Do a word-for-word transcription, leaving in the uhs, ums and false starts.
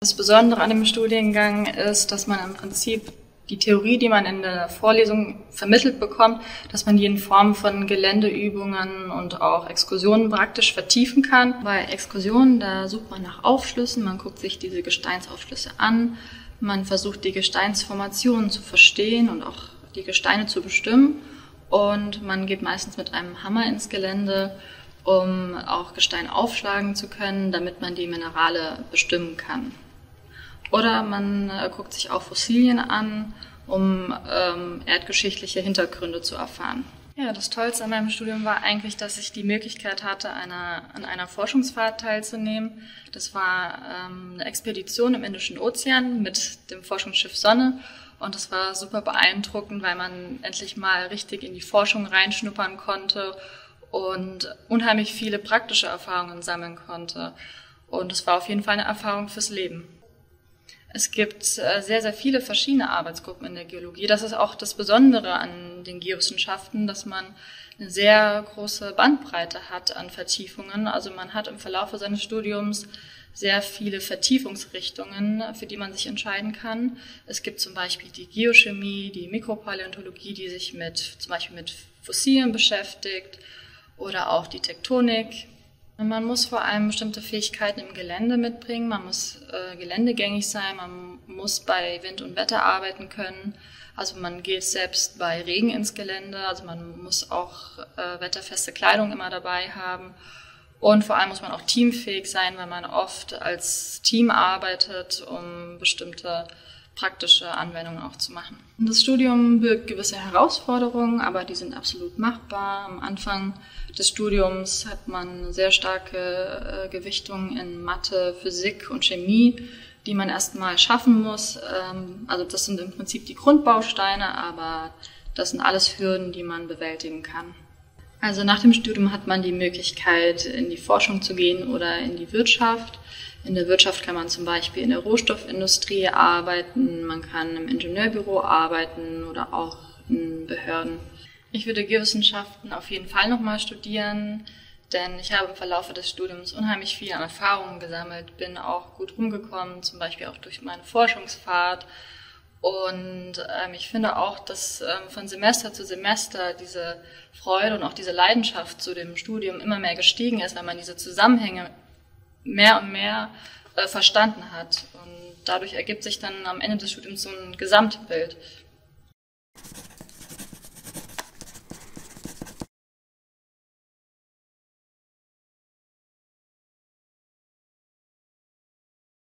Das Besondere an dem Studiengang ist, dass man im Prinzip die Theorie, die man in der Vorlesung vermittelt bekommt, dass man die in Form von Geländeübungen und auch Exkursionen praktisch vertiefen kann. Bei Exkursionen, da sucht man nach Aufschlüssen, man guckt sich diese Gesteinsaufschlüsse an, man versucht die Gesteinsformationen zu verstehen und auch die Gesteine zu bestimmen und man geht meistens mit einem Hammer ins Gelände, um auch Gestein aufschlagen zu können, damit man die Minerale bestimmen kann. Oder man äh, guckt sich auch Fossilien an, um ähm, erdgeschichtliche Hintergründe zu erfahren. Ja, das Tollste an meinem Studium war eigentlich, dass ich die Möglichkeit hatte, einer, an einer Forschungsfahrt teilzunehmen. Das war ähm, eine Expedition im Indischen Ozean mit dem Forschungsschiff Sonne. Und das war super beeindruckend, weil man endlich mal richtig in die Forschung reinschnuppern konnte und unheimlich viele praktische Erfahrungen sammeln konnte. Und es war auf jeden Fall eine Erfahrung fürs Leben. Es gibt sehr, sehr viele verschiedene Arbeitsgruppen in der Geologie. Das ist auch das Besondere an den Geowissenschaften, dass man eine sehr große Bandbreite hat an Vertiefungen. Also man hat im Verlauf seines Studiums sehr viele Vertiefungsrichtungen, für die man sich entscheiden kann. Es gibt zum Beispiel die Geochemie, die Mikropaläontologie, die sich mit, zum Beispiel mit Fossilien beschäftigt, oder auch die Tektonik. Man muss vor allem bestimmte Fähigkeiten im Gelände mitbringen, man muss äh, geländegängig sein, man muss bei Wind und Wetter arbeiten können. Also man geht selbst bei Regen ins Gelände, also man muss auch äh, wetterfeste Kleidung immer dabei haben. Und vor allem muss man auch teamfähig sein, weil man oft als Team arbeitet, um bestimmte praktische Anwendungen auch zu machen. Das Studium birgt gewisse Herausforderungen, aber die sind absolut machbar. Am Anfang des Studiums hat man sehr starke äh, Gewichtungen in Mathe, Physik und Chemie, die man erstmal schaffen muss. Ähm, also das sind im Prinzip die Grundbausteine, aber das sind alles Hürden, die man bewältigen kann. Also nach dem Studium hat man die Möglichkeit, in die Forschung zu gehen oder in die Wirtschaft. In der Wirtschaft kann man zum Beispiel in der Rohstoffindustrie arbeiten, man kann im Ingenieurbüro arbeiten oder auch in Behörden. Ich würde Geowissenschaften auf jeden Fall nochmal studieren, denn ich habe im Verlauf des Studiums unheimlich viel an Erfahrungen gesammelt, bin auch gut rumgekommen, zum Beispiel auch durch meine Forschungsfahrt. Und ähm, ich finde auch, dass ähm, von Semester zu Semester diese Freude und auch diese Leidenschaft zu dem Studium immer mehr gestiegen ist, weil man diese Zusammenhänge mehr und mehr äh, verstanden hat. Und dadurch ergibt sich dann am Ende des Studiums so ein Gesamtbild.